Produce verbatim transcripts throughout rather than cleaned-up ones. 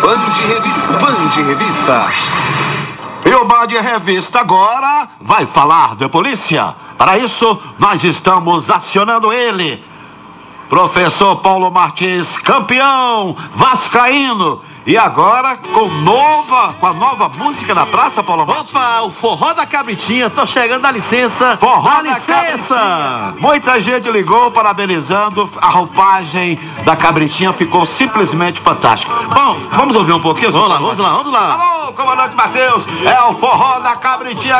Band Revista. Band Revista. E o Band Revista agora vai falar de polícia. Para isso, nós estamos acionando ele. Professor Paulo Martins, campeão vascaíno. E agora com nova, com a nova música da praça, Paulo Martins. Opa, o forró da cabritinha, tô chegando, dá licença. Forró dá da licença. Cabritinha. Muita gente ligou parabenizando, a roupagem da cabritinha ficou simplesmente fantástica. Bom, vamos ouvir um pouquinho? Vamos lá, vamos lá, vamos lá. Alô, comandante Matheus, é o forró da cabritinha,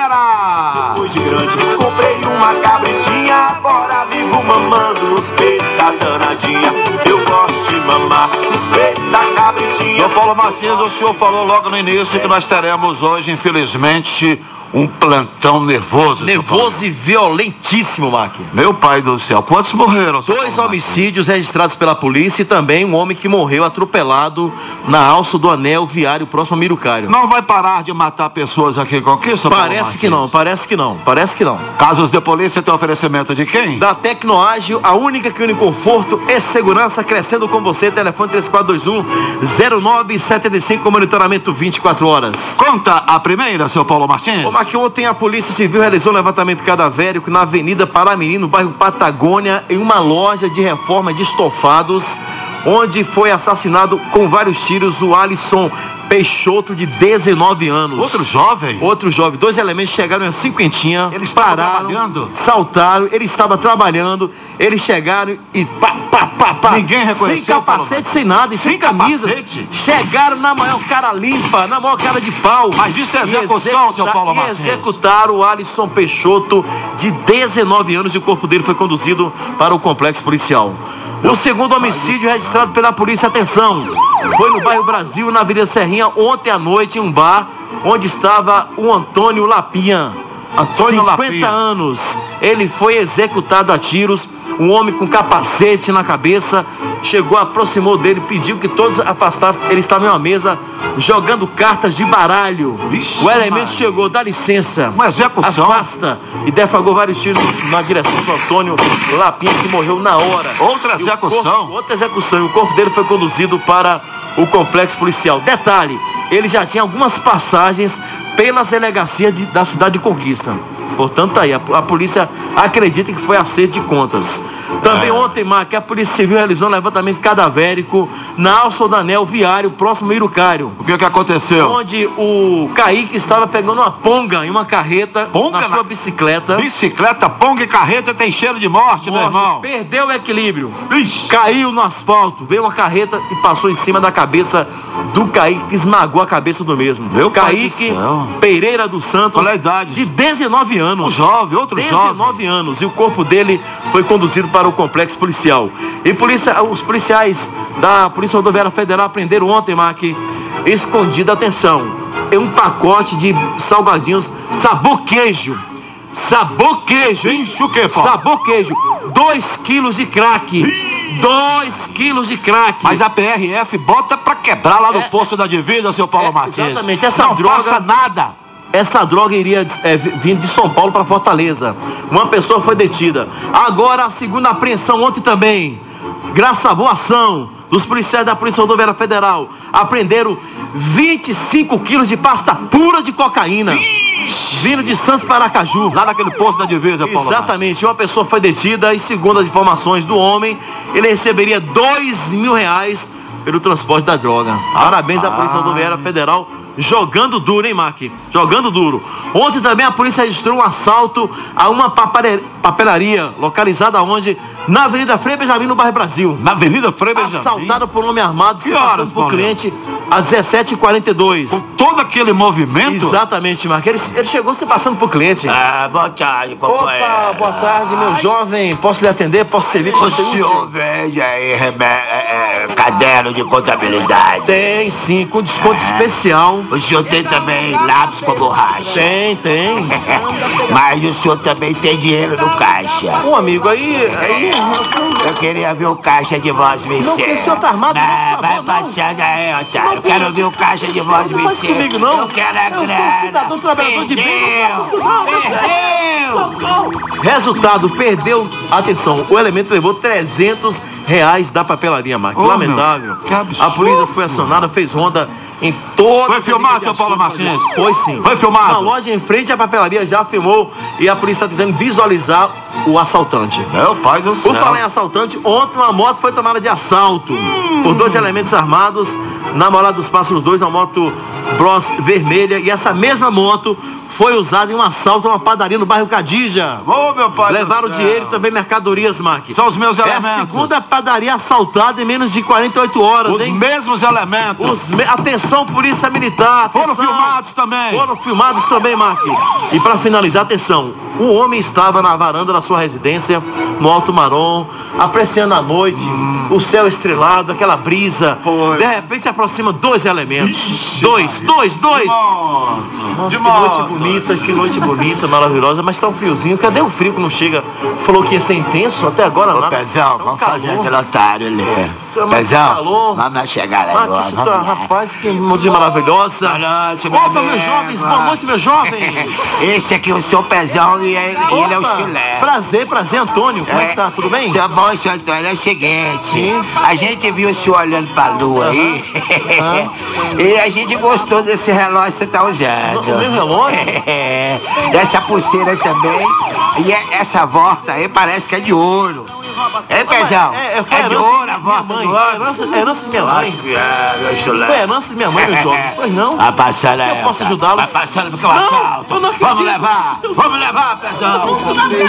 galera. Depois de grande, comprei uma cabritinha, agora vivo mamando nos peitos da danadinha. Eu gosto de mamar nos peitos da cabritinha. Senhor Paulo Martins, o senhor falou logo no início que nós teremos hoje, infelizmente, um plantão nervoso. Nervoso e violentíssimo, Mac. Meu pai do céu, quantos morreram? Dois homicídios registrados pela polícia e também um homem que morreu atropelado na alça do anel viário próximo a Mirucário. Não vai parar de matar pessoas aqui em Conquista, Paulo Parece Martins? que não, parece que não, parece que não. Casos de polícia tem oferecimento de quem? Da Tecnoágil, a única que une conforto e segurança, crescendo com você. Telefone três quatro dois um, zero nove sete cinco, com monitoramento vinte e quatro horas. Conta a primeira, seu Paulo Martins. Ô, Marque, ontem a Polícia Civil realizou um levantamento cadavérico na Avenida Paramirim, no bairro Patagônia, em uma loja de reforma de estofados, onde foi assassinado com vários tiros o Alisson Peixoto, de dezenove anos. Outro jovem? Outro jovem. Dois elementos chegaram em cinquentinha. Eles estavam pararam, trabalhando? saltaram, ele estava trabalhando, eles chegaram e pá, pá, pá, pá. Ninguém reconheceu, sem capacete, sem nada, e sem, Sem camisas. capacete? Chegaram na maior cara limpa, na maior cara de pau. Mas isso é E execução, seu Paulo e Martins. executaram o Alisson Peixoto, de dezenove anos, e o corpo dele foi conduzido para o complexo policial. O segundo homicídio registrado pela polícia, atenção, foi no bairro Brasil, na Avenida Serrinha, ontem à noite, em um bar, onde estava o Antônio Lapinha, Antônio cinquenta Lapinha. anos. Ele foi executado a tiros. Um homem com capacete na cabeça chegou, aproximou dele, pediu que todos afastassem. Ele estava em uma mesa jogando cartas de baralho. Vixe, o elemento Maria. chegou, dá licença. Uma execução. Afasta. E defagou vários tiros na direção do Antônio Lapinha, que morreu na hora. Outra E o execução. corpo- outra execução. E o corpo dele foi conduzido para o complexo policial. Detalhe, ele já tinha algumas passagens pelas delegacias de- da cidade de Conquista. Portanto, tá aí, a, a polícia acredita que foi acerto de contas. Também É. ontem, Marque, a Polícia Civil realizou um levantamento cadavérico na alça do anel viário próximo ao Irucário, O que que aconteceu? onde o Kaique estava pegando uma ponga em uma carreta Ponga na na- sua bicicleta. Bicicleta, ponga e carreta tem cheiro de morte, meu Nossa, irmão. perdeu o equilíbrio. Ixi. Caiu no asfalto, veio uma carreta e passou em cima da cabeça do Kaique, que esmagou a cabeça do mesmo. Meu pai Kaique do céu. Pereira dos Santos, Olha a idade. de dezenove anos. Um jovem, outro dezenove anos. E o corpo dele foi conduzido para o complexo policial. E polícia, os policiais da Polícia Rodoviária Federal aprenderam ontem, Mark, escondido, atenção, em um pacote de salgadinhos sabor queijo. Sabor queijo, hein? Ixi, o quê, Paulo? Sabor queijo. Dois quilos de crack. Dois quilos de crack. Mas a P R F bota pra quebrar lá no É, posto da divisa, seu Paulo é, Martins. exatamente, essa Não droga- passa nada. Essa droga iria é, vir de São Paulo para Fortaleza. Uma pessoa foi detida. Agora a segunda apreensão ontem também. Graças à boa ação dos policiais da Polícia Rodoviária Federal, apreenderam vinte e cinco quilos de pasta pura de cocaína. Vindo de Santos para Aracaju. Lá naquele posto da divisa, Paulo Exatamente, uma pessoa foi detida e, segundo as informações do homem, ele receberia dois mil reais pelo transporte da droga. Parabéns à Polícia Rodoviária Federal, jogando duro, hein, Mark? Jogando duro. Ontem também a polícia registrou um assalto a uma papare- papelaria, localizada onde? Na Avenida Frei Benjamin, no bairro Brasil. Na Avenida Frei Benjamin. Assaltada por um homem armado, se Que passando horas, por Paulo? cliente às dezessete e quarenta e dois. Com todo aquele movimento. Exatamente, Mark. Ele, ele chegou se passando por cliente. Ah, boa tarde, Opa, companheiro. boa tarde, meu jovem. Posso lhe atender? Posso servir? O Posso servir? senhor vende aí remé- é, é, caderno de contabilidade? Tem sim, com desconto Ah. especial. O senhor tem também lápis com borracha? Tem, tem. Mas o senhor também tem dinheiro no caixa? Um amigo aí, aí. Eu queria ver o caixa de Vossa Não, que esse senhor tá armado, Não, não, por vai favor, não. passando aí, otário. Não, Eu quero ouvir o caixa de voz Não faz Vicente. comigo, não. Eu quero a Eu sou um grana. cidadão trabalhador de bem, não faço isso não. Perdeu! Socorro. Resultado, perdeu. Atenção, o elemento levou trezentos reais da papelaria, Marcos. Ô, Lamentável. meu, que absurdo. A polícia foi acionada, fez ronda em todas Foi as filmado, seu Paulo imediações. Martins? Foi sim. Foi filmado? Uma loja em frente à papelaria já filmou e a polícia está tentando visualizar o assaltante. Meu pai do céu. Por falar em assaltante, ontem uma moto foi tomada de assalto por dois elementos armados na Morada dos Pássaros dois, uma moto Bros vermelha, e essa mesma moto foi usada em um assalto a uma padaria no bairro Cadija. Ô, meu pai Levaram do céu. dinheiro e também mercadorias, Mark. São os meus É elementos. a segunda padaria assaltada em menos de quarenta e oito horas, Os hein? mesmos elementos. Os me... Atenção, polícia militar. Atenção. Foram filmados também. Foram filmados também, Mark. E para finalizar, atenção. O homem estava na varanda da sua residência, no Alto Marom, apreciando a noite, hum. o céu estrelado, aquela brisa. Foi. De repente se aproximam dois elementos. Ixi, dois, dois, dois. De moto. Nossa, De que moto. noite bonita, que noite bonita, maravilhosa, mas tá um friozinho. Cadê o frio que não chega? Falou que ia ser intenso, até agora Ô, nada. Pezão, Tá um vamos calor. fazer aquele otário ali. Isso é muito Pezão, calor. vamos lá chegar Ah, agora. que situação, vamos lá. rapaz, que noite maravilhosa. Boa noite, meu Opa, meus amigo. jovens, boa noite, meus jovens. Esse aqui é o seu Pezão e ele, ele é o Opa, chulé. Prazer, prazer, Antônio. Como é que tá? Tudo bem? Seu bom, seu Antônio, é o seguinte. Sim. A gente viu o senhor olhando pra lua aí. E a gente gostou desse relógio que você tá usando. O meu relógio? É. Essa pulseira também. E é- essa volta aí parece que é de ouro. É, Pezão? É, é, foi É de herança ouro a minha volta mãe. do É ouro. herança, é herança de minha mãe. É, meu chulé. Foi herança de minha mãe, meu jovem. Pois não? Vai passando aí. Eu posso cara. ajudá-los? Vai passando porque eu Não, assalto. eu não acredito. Vamos levar. Vamos levar, Pezão.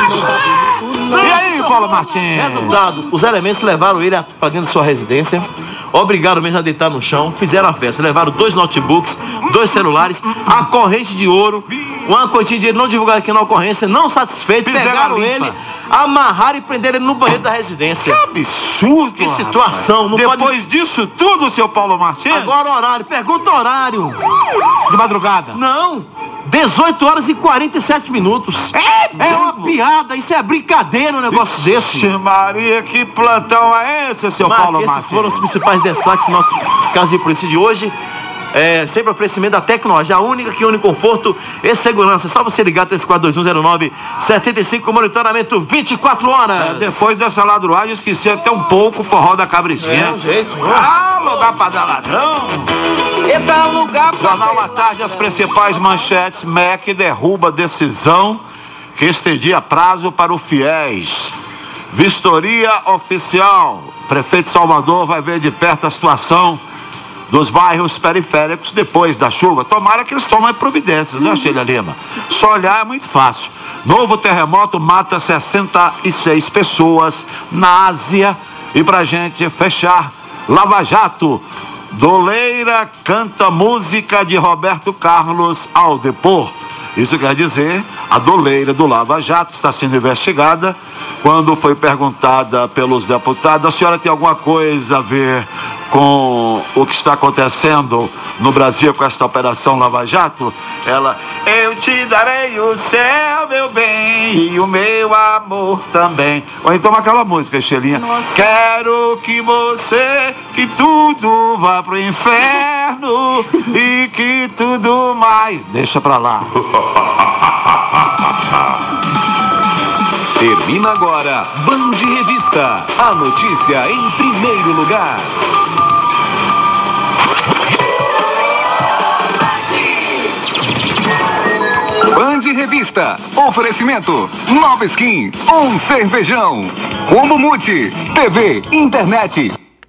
E aí, Paulo Martins? Resultado, os elementos levaram ele para dentro de sua residência, obrigaram mesmo a deitar no chão, fizeram a festa, levaram dois notebooks, dois celulares, a corrente de ouro, uma quantia de dinheiro não divulgada aqui na ocorrência, não satisfeito, Fizeram pegaram a limpa. ele, amarraram e prenderam ele no banheiro da residência. Absurdo. Que situação, não Depois pode... disso tudo, seu Paulo Martins? Agora o horário, pergunta o horário. De madrugada. Não, dezoito horas e quarenta e sete minutos. É É uma mesmo? piada, isso é brincadeira um negócio desse. Ixi, Maria, que plantão é esse, seu Marque, Paulo esses Martins? foram os principais destaques do nosso caso de polícia de hoje. É, sempre oferecimento da Tecnologia, a única que une conforto e segurança. É só você ligar três quatro dois um zero nove sete cinco com monitoramento vinte e quatro horas. É, depois dessa ladruagem, esqueci até um pouco o forró da cabritinha. É, um jeito. Ah, lugar pra dar ladrão. E dá lugar pra... Jornal à Tarde, as principais manchetes. M E C derruba decisão que estendia prazo para o FIES. Vistoria oficial. Prefeito de Salvador vai ver de perto a situação dos bairros periféricos depois da chuva. Tomara que eles tomem providências, né, Sheila Lima? Só olhar é muito fácil. Novo terremoto mata sessenta e seis pessoas na Ásia. E pra gente fechar, Lava Jato. Doleira canta música de Roberto Carlos ao depor. Isso quer dizer, a doleira do Lava Jato está sendo investigada. Quando foi perguntada pelos deputados, a senhora tem alguma coisa a ver com o que está acontecendo no Brasil com esta operação Lava Jato? Ela, eu te darei o céu, meu bem, e o meu amor também. Ou então aquela música, Xelinha. Quero que você, que tudo vá pro inferno e que tudo mais. Deixa pra lá. Termina agora Band Revista. A notícia em primeiro lugar. Band Revista. Oferecimento. Nova Skin. Um cervejão. Combo Multi. T V, internet